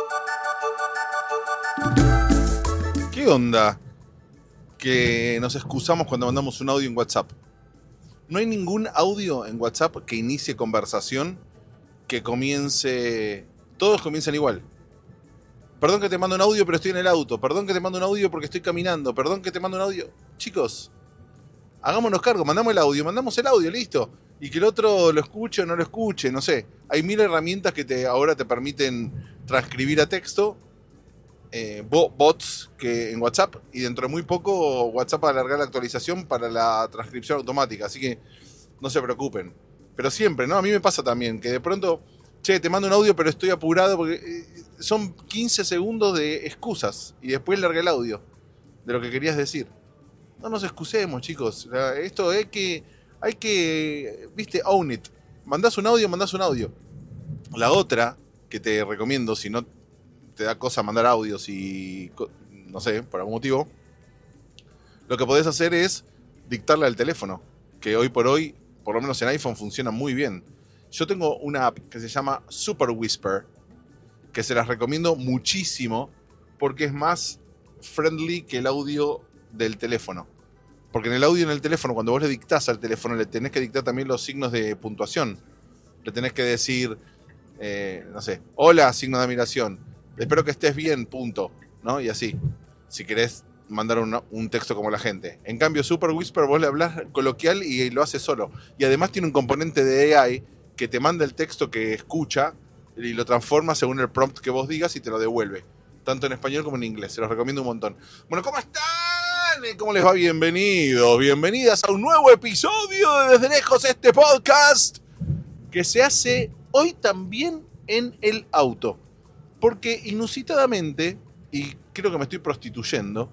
¿Qué onda? Que nos excusamos cuando mandamos un audio en WhatsApp. No hay ningún audio en WhatsApp que inicie conversación que comience... Todos comienzan igual. Perdón que te mando un audio pero estoy en el auto. Perdón que te mando un audio porque estoy caminando. Perdón que te mando un audio... Chicos, hagámonos cargo, mandamos el audio, listo. Y que el otro lo escuche o no lo escuche, no sé. Hay mil herramientas que ahora te permiten transcribir a texto. Bots que en WhatsApp, y dentro de muy poco WhatsApp va a alargar la actualización para la transcripción automática, así que no se preocupen. Pero siempre, ¿no? A mí me pasa también que de pronto, che, te mando un audio pero estoy apurado porque son 15 segundos de excusas y después larga el audio de lo que querías decir. No nos excusemos, chicos. Esto hay que, viste, own it. Mandás un audio. La otra que te recomiendo, si no te da cosa mandar audios y no sé, por algún motivo, lo que podés hacer es dictarle al teléfono, que hoy por hoy, por lo menos en iPhone, funciona muy bien. Yo tengo una app que se llama Super Whisper, que se las recomiendo muchísimo porque es más friendly que el audio del teléfono. Porque en el audio en el teléfono, cuando vos le dictás al teléfono, le tenés que dictar también los signos de puntuación. Le tenés que decir, no sé, hola, signo de admiración. Espero que estés bien, punto, ¿no? Y así, si querés mandar un texto como la gente. En cambio, Super Whisper vos le hablás coloquial y lo hace solo. Y además tiene un componente de AI que te manda el texto que escucha y lo transforma según el prompt que vos digas y te lo devuelve. Tanto en español como en inglés. Se los recomiendo un montón. Bueno, ¿cómo están? ¿Cómo les va? Bienvenidos, bienvenidas a un nuevo episodio de Desde Lejos, este podcast que se hace hoy también en el auto. Porque inusitadamente, y creo que me estoy prostituyendo,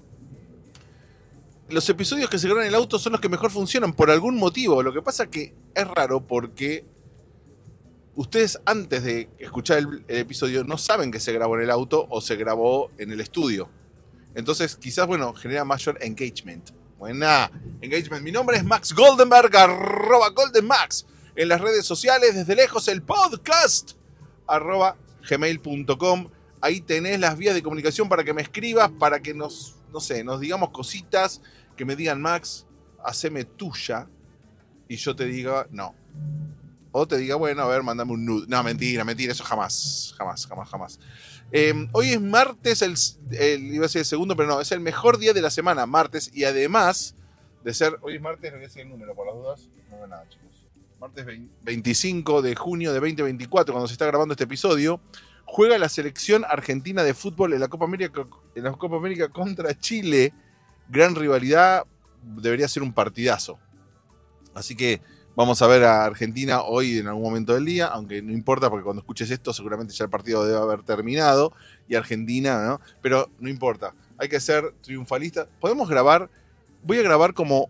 los episodios que se graban en el auto son los que mejor funcionan por algún motivo. Lo que pasa que es raro porque ustedes antes de escuchar el episodio no saben que se grabó en el auto o se grabó en el estudio. Entonces quizás, bueno, genera mayor engagement. Buena, engagement. Mi nombre es Max Goldenberg, @GoldenMax. En las redes sociales, Desde Lejos, el podcast, @gmail.com. Ahí tenés las vías de comunicación para que me escribas, para que nos digamos cositas, que me digan, Max, haceme tuya, y yo te diga, no. O te diga, bueno, a ver, mandame un nude. No, mentira, eso jamás. Hoy es martes, iba a decir el segundo, pero no, es el mejor día de la semana, martes, y además de ser, hoy es martes, no voy a decir el número por las dudas, no veo nada, chicos. Martes 25 de junio de 2024, cuando se está grabando este episodio, juega la selección argentina de fútbol en la Copa América contra Chile. Gran rivalidad, debería ser un partidazo. Así que vamos a ver a Argentina hoy en algún momento del día, aunque no importa porque cuando escuches esto seguramente ya el partido debe haber terminado y Argentina, ¿no? Pero no importa, hay que ser triunfalista. Podemos grabar, voy a grabar como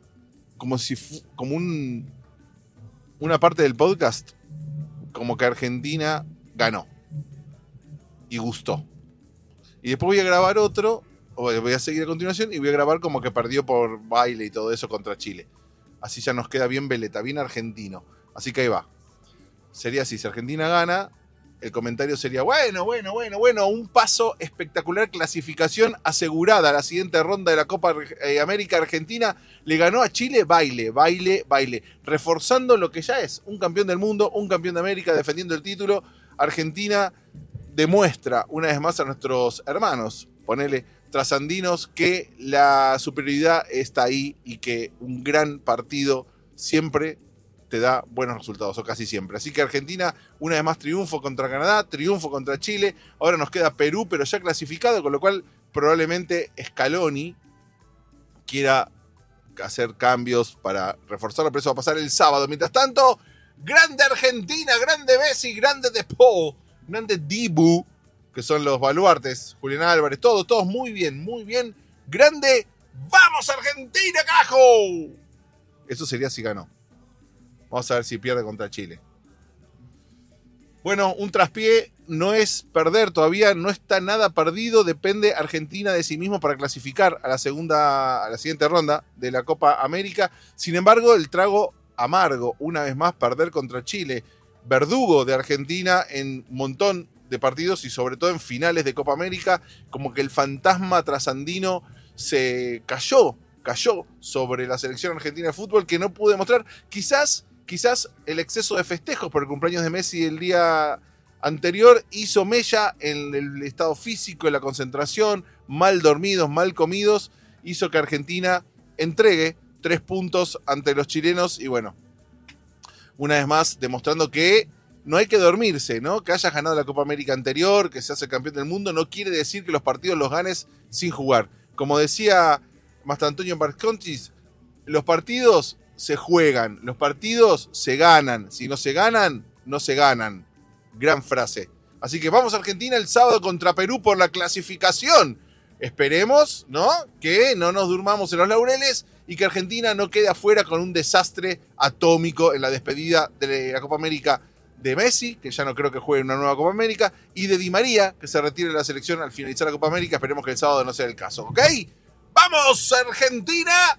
una parte del podcast, como que Argentina ganó y gustó. Y después voy a grabar otro, o voy a seguir a continuación y voy a grabar como que perdió por baile y todo eso contra Chile. Así ya nos queda bien veleta, bien argentino. Así que ahí va. Sería así, si Argentina gana, el comentario sería, bueno, un paso espectacular, clasificación asegurada a la siguiente ronda de la Copa América. Argentina le ganó a Chile, baile, reforzando lo que ya es un campeón del mundo, un campeón de América, defendiendo el título. Argentina demuestra una vez más a nuestros hermanos, ponele trasandinos, que la superioridad está ahí y que un gran partido siempre te da buenos resultados, o casi siempre. Así que Argentina, una vez más, triunfo contra Canadá, triunfo contra Chile. Ahora nos queda Perú, pero ya clasificado, con lo cual probablemente Scaloni quiera hacer cambios para reforzarlo, pero eso va a pasar el sábado. Mientras tanto, grande Argentina, grande Messi, grande De Paul, grande Dibu, que son los baluartes, Julián Álvarez, todos muy bien, grande, ¡vamos Argentina, carajo! Eso sería si ganó. Vamos a ver si pierde contra Chile. Bueno, un traspié no es perder, todavía no está nada perdido, depende Argentina de sí mismo para clasificar a la siguiente ronda de la Copa América. Sin embargo, el trago amargo, una vez más, perder contra Chile, verdugo de Argentina en un montón de partidos y sobre todo en finales de Copa América, como que el fantasma trasandino se cayó sobre la selección argentina de fútbol, que no pudo demostrar. Quizás el exceso de festejos por el cumpleaños de Messi el día anterior hizo mella en el estado físico, en la concentración, mal dormidos, mal comidos, hizo que Argentina entregue 3 puntos ante los chilenos y bueno, una vez más demostrando que no hay que dormirse, ¿no? Que hayas ganado la Copa América anterior, que seas el campeón del mundo, no quiere decir que los partidos los ganes sin jugar. Como decía Mastrantonio Barcontis, los partidos se juegan, los partidos se ganan. Si no se ganan, no se ganan. Gran frase. Así que vamos a Argentina el sábado contra Perú por la clasificación. Esperemos, ¿no? Que no nos durmamos en los laureles y que Argentina no quede afuera con un desastre atómico en la despedida de la Copa América de Messi, que ya no creo que juegue en una nueva Copa América, y de Di María, que se retire de la selección al finalizar la Copa América. Esperemos que el sábado no sea el caso, ¿ok? ¡Vamos, Argentina!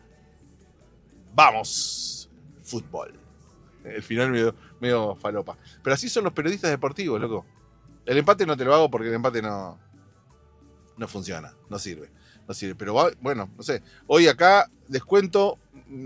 ¡Vamos! Fútbol. El final medio falopa. Pero así son los periodistas deportivos, loco. El empate no te lo hago porque el empate no funciona, no sirve. Pero bueno, no sé. Hoy acá descuento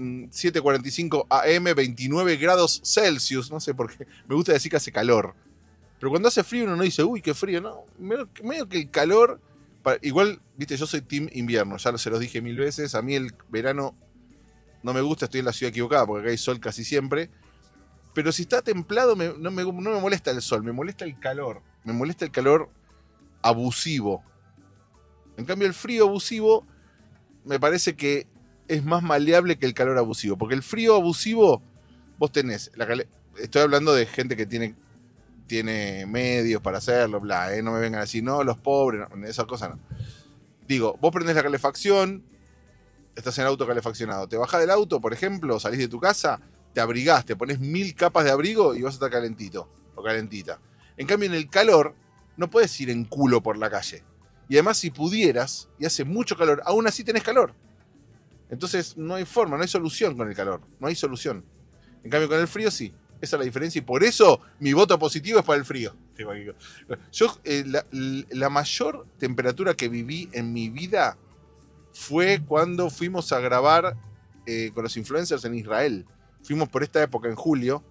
7:45 AM, 29 grados Celsius. No sé por qué. Me gusta decir que hace calor. Pero cuando hace frío uno no dice, uy, qué frío. No, medio que el calor... Igual, viste, yo soy team invierno. Ya se los dije 1000 veces. A mí el verano no me gusta. Estoy en la ciudad equivocada porque acá hay sol casi siempre. Pero si está templado no me molesta el sol. Me molesta el calor. Me molesta el calor abusivo. En cambio, el frío abusivo me parece que es más maleable que el calor abusivo. Porque el frío abusivo, vos tenés... Estoy hablando de gente que tiene medios para hacerlo, bla, no me vengan a decir, no, los pobres, no, esa cosa no. Digo, vos prendés la calefacción, estás en el auto calefaccionado, te bajás del auto, por ejemplo, salís de tu casa, te abrigás, te pones 1000 capas de abrigo y vas a estar calentito o calentita. En cambio, en el calor, no puedes ir en culo por la calle. Y además, si pudieras, y hace mucho calor, aún así tenés calor. Entonces, no hay forma, no hay solución con el calor. No hay solución. En cambio, con el frío, sí. Esa es la diferencia. Y por eso, mi voto positivo es para el frío. Yo, la mayor temperatura que viví en mi vida fue cuando fuimos a grabar con los influencers en Israel. Fuimos por esta época, en julio.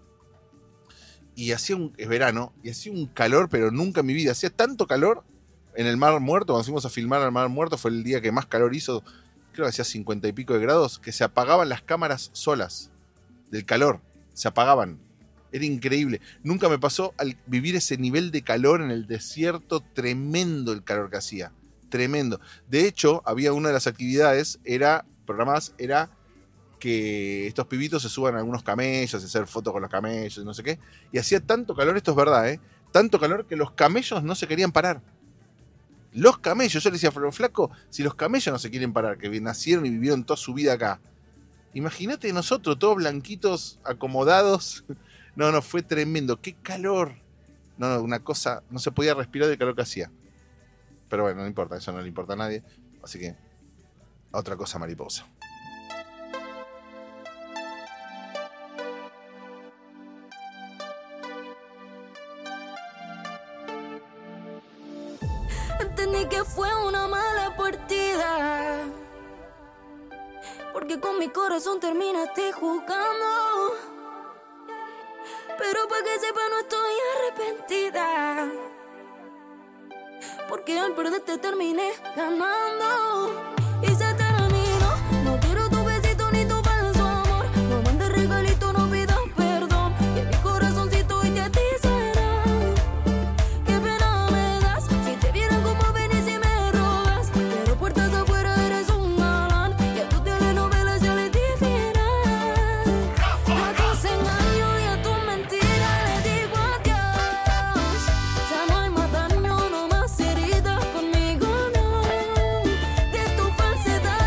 Y es verano. Y hacía un calor, pero nunca en mi vida. Hacía tanto calor en el Mar Muerto. Cuando fuimos a filmar al Mar Muerto, fue el día que más calor hizo. Creo que hacía 50 y pico de grados. Que se apagaban las cámaras solas. Del calor. Se apagaban. Era increíble. Nunca me pasó al vivir ese nivel de calor en el desierto. Tremendo el calor que hacía. Tremendo. De hecho, había una de las actividades programadas era que estos pibitos se suban a algunos camellos, hacer fotos con los camellos y no sé qué. Y hacía tanto calor, esto es verdad, tanto calor que los camellos no se querían parar. Los camellos, yo le decía, flaco, si los camellos no se quieren parar, que nacieron y vivieron toda su vida acá. Imagínate nosotros, todos blanquitos, acomodados. No, fue tremendo. ¡Qué calor! No, una cosa, no se podía respirar del calor que hacía. Pero bueno, no importa, eso no le importa a nadie. Así que, otra cosa mariposa. Entendí que fue una mala partida, porque con mi corazón terminaste jugando. Pero para que sepa no estoy arrepentida, porque al perderte terminé ganando. Y se terminó, no quiero tu besito ni tu falso amor. No mandes regalito, no pidas perdón, que mi corazoncito y a ti será. Qué pena me das, si te vieran como venís y me robas. Pero puertas afuera eres un galán, y a tu telenovela ya le di final. A tus engaños y a tus mentiras le digo adiós. Ya no hay más daño, no más heridas conmigo, no. De tu falsedad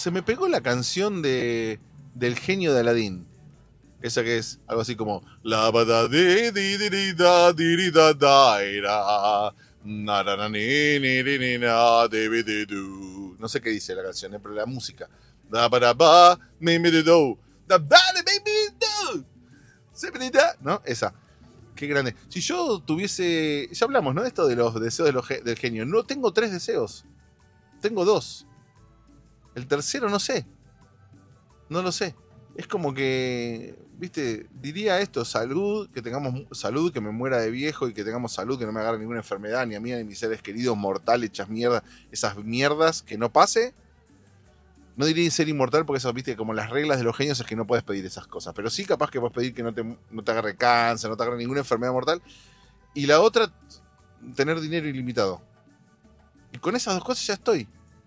Se me pegó la canción del genio de Aladín. Esa que es algo así como la bada di di di di da di di da da ira na na na ni ni ni ni na de bi de du. No sé qué dice la canción, pero la música. Da ba ba me me de do. Da ba de baby do. Se me da, ¿no? Esa. Qué grande. Si yo tuviese, ya hablamos, ¿no? Esto de los deseos del genio. No tengo 3 deseos. Tengo 2. El tercero no sé. No lo sé. Es como que, viste, diría esto, salud, que tengamos salud, que me muera de viejo y que tengamos salud, que no me agarre ninguna enfermedad, ni a mí ni a mis seres queridos, mortal, hechas mierda, esas mierdas, que no pase. No diría ser inmortal porque eso, viste, como las reglas de los genios es que no puedes pedir esas cosas. Pero sí capaz que puedes pedir que no te agarre cáncer, no te agarre ninguna enfermedad mortal. Y la otra, tener dinero ilimitado. Y con esas 2 cosas ya estoy.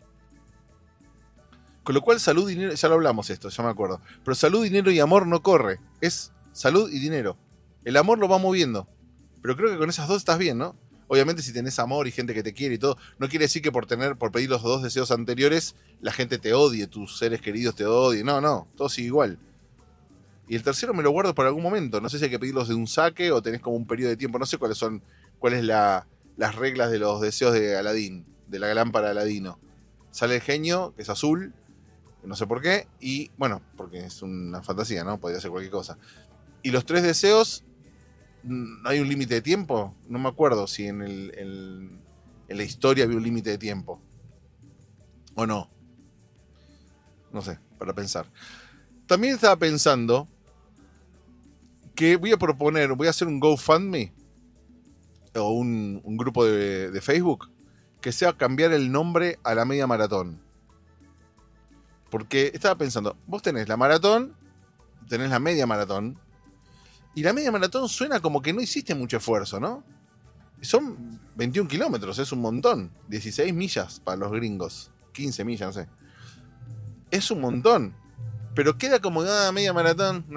Con lo cual salud, dinero, ya lo hablamos esto, ya me acuerdo. Pero salud, dinero y amor no corre. Es salud y dinero. El amor lo va moviendo. Pero creo que con esas 2 estás bien, ¿no? Obviamente si tenés amor y gente que te quiere y todo, no quiere decir que por pedir los 2 deseos anteriores, la gente te odie, tus seres queridos te odien. No, todo sigue igual. Y el tercero me lo guardo para algún momento. No sé si hay que pedirlos de un saque o tenés como un periodo de tiempo. No sé cuáles es las reglas de los deseos de Aladín, de la lámpara de Aladino. Sale el genio, que es azul, no sé por qué, y bueno, porque es una fantasía, ¿no? Podría ser cualquier cosa. Y los 3 deseos, ¿hay un límite de tiempo? No me acuerdo si en la historia había un límite de tiempo. ¿O no? No sé, para pensar. También estaba pensando que voy a hacer un GoFundMe o un grupo de Facebook que sea cambiar el nombre a la media maratón. Porque estaba pensando, vos tenés la maratón, tenés la media maratón, y la media maratón suena como que no hiciste mucho esfuerzo, ¿no? Son 21 kilómetros, es un montón. 16 millas para los gringos. 15 millas, no sé. Es un montón. Pero queda como media maratón.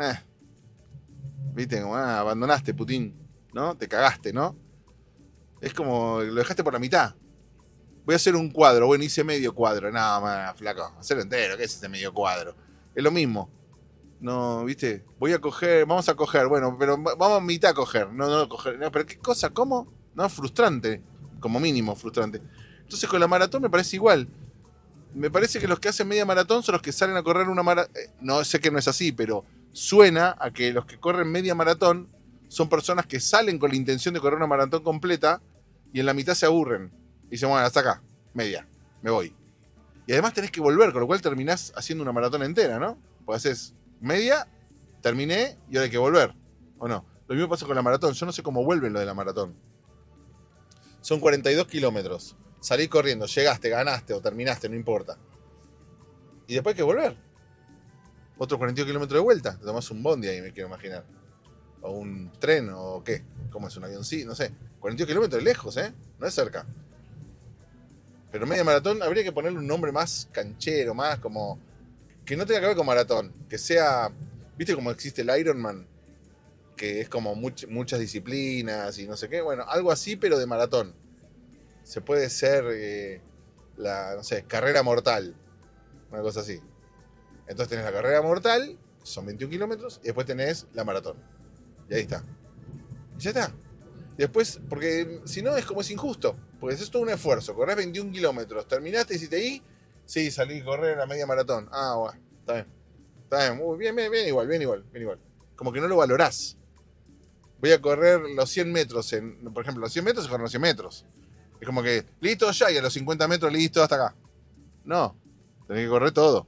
Viste, como abandonaste, Putin, ¿no? Te cagaste, ¿no? Es como lo dejaste por la mitad. Voy a hacer un cuadro. Bueno, hice medio cuadro. Nada más, flaco. Hacerlo entero. ¿Qué es ese medio cuadro? Es lo mismo. No, ¿viste? Vamos a coger. Bueno, pero vamos a mitad a coger. No coger. No, pero ¿qué cosa? ¿Cómo? No, frustrante. Como mínimo, frustrante. Entonces con la maratón me parece igual. Me parece que los que hacen media maratón son los que salen a correr una maratón. No sé que no es así, pero suena a que los que corren media maratón son personas que salen con la intención de correr una maratón completa y en la mitad se aburren. Y dicen, bueno, hasta acá, media, me voy. Y además tenés que volver, con lo cual terminás haciendo una maratón entera, ¿no? Porque haces media, terminé y ahora hay que volver. ¿O no? Lo mismo pasa con la maratón. Yo no sé cómo vuelven lo de la maratón. Son 42 kilómetros. Salís corriendo, llegaste, ganaste o terminaste, no importa. Y después hay que volver. Otros 42 kilómetros de vuelta. Te tomás un bondi ahí, me quiero imaginar. O un tren, o qué. ¿Cómo es un avión? Sí, no sé. 42 kilómetros lejos, ¿eh? No es cerca. Pero media maratón habría que ponerle un nombre más canchero, más como... que no tenga que ver con maratón. Que sea... ¿Viste cómo existe el Ironman? Que es como muchas disciplinas y no sé qué. Bueno, algo así, pero de maratón. Se puede ser no sé, carrera mortal. Una cosa así. Entonces tenés la carrera mortal, son 21 kilómetros, y después tenés la maratón. Y ahí está. Y ya está. Y después, porque si no es como es injusto. Porque es todo un esfuerzo. Corres 21 kilómetros, terminaste, hiciste ahí, sí, salí a correr la media maratón. Ah, bueno, está bien. Está bien, muy bien, bien igual. Como que no lo valorás. Voy a correr los 100 metros. Por ejemplo, los 100 metros se corren los 100 metros. Es como que, listo ya, y a los 50 metros, listo, hasta acá. No, tenés que correr todo.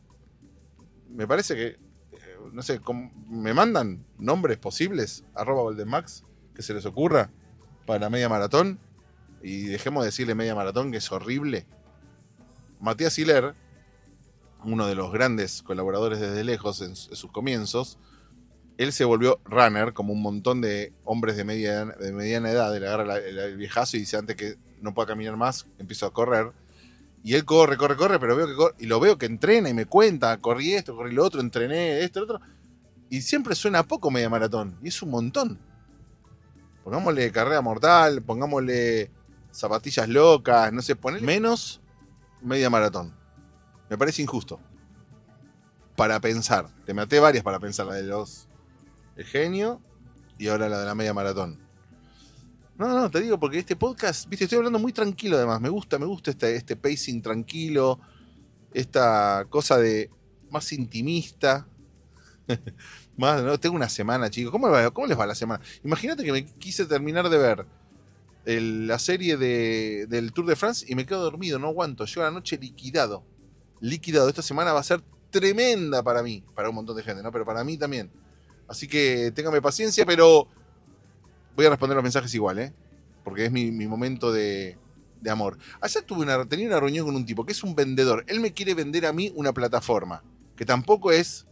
Me parece que, no sé, me mandan nombres posibles, @Valdenmax, que se les ocurra para la media maratón, y dejemos de decirle media maratón, que es horrible. Matías Hiller, uno de los grandes colaboradores desde lejos en sus comienzos, él se volvió runner, como un montón de hombres de mediana edad. Le agarra el viejazo y dice, antes que no pueda caminar más, empiezo a correr. Y él corre, pero veo que corre, y lo veo que entrena y me cuenta, corrí esto, corrí lo otro, entrené esto, lo otro. Y siempre suena poco media maratón, y es un montón. Pongámosle carrera mortal, pongámosle zapatillas locas, no sé, poner menos media maratón. Me parece injusto. Para pensar. Te maté varias para pensar. La de El Genio y ahora la de la media maratón. No, te digo porque este podcast, viste, estoy hablando muy tranquilo además. Me gusta este pacing tranquilo. Esta cosa de más intimista. Más, ¿no? Tengo una semana, chicos. ¿Cómo les va la semana? Imagínate que me quise terminar de ver la serie del Tour de France y me quedo dormido, no aguanto. Yo a la noche liquidado. Esta semana va a ser tremenda para mí, para un montón de gente, ¿no? Pero para mí también. Así que téngame paciencia, pero voy a responder los mensajes igual, ¿eh? Porque es mi momento de amor. Ayer tenía una reunión con un tipo que es un vendedor. Él me quiere vender a mí una plataforma, que tampoco es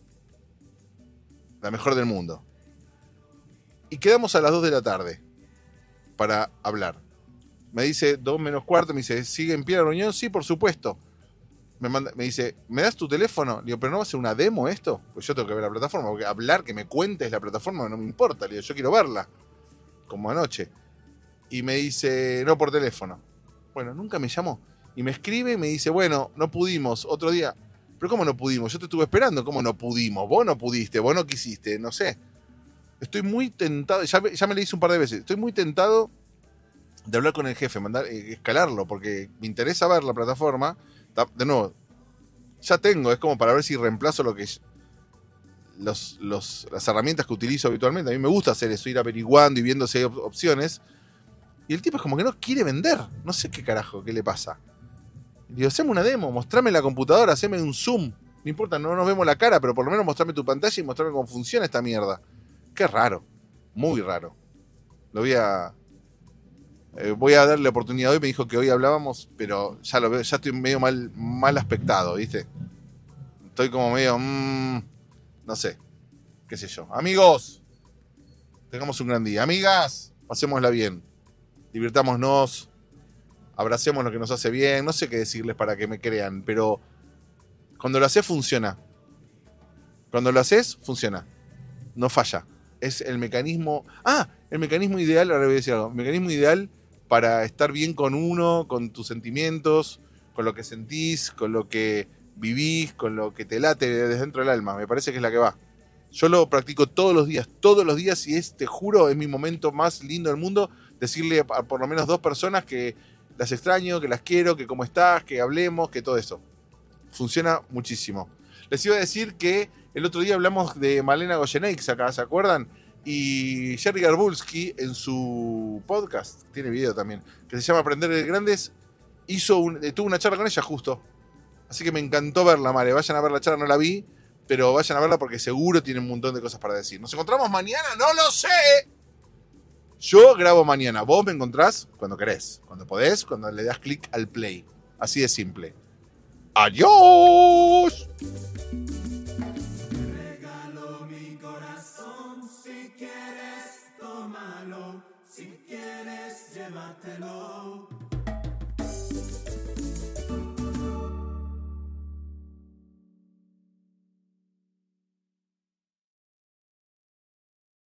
la mejor del mundo. Y quedamos a las 2 de la tarde para hablar. Me dice 2 menos cuarto, me dice, ¿sigue en pie la reunión? Sí, por supuesto. Me dice, ¿me das tu teléfono? Le digo, ¿pero no va a ser una demo esto? Pues yo tengo que ver la plataforma, porque hablar, que me cuentes la plataforma no me importa. Le digo, yo quiero verla, como anoche. Y me dice, no, por teléfono. Bueno, nunca me llamó. Y me escribe y me dice, bueno, no pudimos, otro día. ¿Pero cómo no pudimos? Yo te estuve esperando, ¿cómo no pudimos? Vos no pudiste, vos no quisiste, no sé. Estoy muy tentado, ya me le hice un par de veces, estoy muy tentado de hablar con el jefe, escalarlo, porque me interesa ver la plataforma. De nuevo, ya tengo, es como para ver si reemplazo lo que las herramientas que utilizo habitualmente. A mí me gusta hacer eso, ir averiguando y viendo si hay opciones. Y el tipo es como que no quiere vender. No sé qué carajo, qué le pasa. Le digo, haceme una demo, mostrame la computadora, haceme un zoom. No importa, no nos vemos la cara, pero por lo menos mostrame tu pantalla y mostrame cómo funciona esta mierda. Qué raro, muy raro. Voy a darle la oportunidad hoy. Me dijo que hoy hablábamos, pero ya lo veo, ya estoy medio mal aspectado, ¿viste? Estoy como medio, no sé, qué sé yo. Amigos, tengamos un gran día. Amigas, pasémosla bien. Divirtámonos, abracemos lo que nos hace bien. No sé qué decirles para que me crean, pero cuando lo haces funciona. Cuando lo haces, funciona. No falla. Es el mecanismo... el mecanismo ideal, ahora voy a decir algo. El mecanismo ideal para estar bien con uno, con tus sentimientos, con lo que sentís, con lo que vivís, con lo que te late desde dentro del alma. Me parece que es la que va. Yo lo practico todos los días y te juro, es mi momento más lindo del mundo, decirle a por lo menos 2 personas que las extraño, que las quiero, que cómo estás, que hablemos, que todo eso. Funciona muchísimo. Les iba a decir que el otro día hablamos de Malena Goyenex acá, ¿se acuerdan? Y Jerry Garbulski en su podcast, tiene video también, que se llama Aprender de Grandes, tuvo una charla con ella justo. Así que me encantó verla, Mare. Vayan a ver la charla, no la vi, pero vayan a verla porque seguro tiene un montón de cosas para decir. ¿Nos encontramos mañana? ¡No lo sé! Yo grabo mañana. Vos me encontrás cuando querés, cuando podés, cuando le das clic al play. Así de simple. ¡Adiós! Regalo mi corazón, si quieres tómalo, si quieres llévatelo.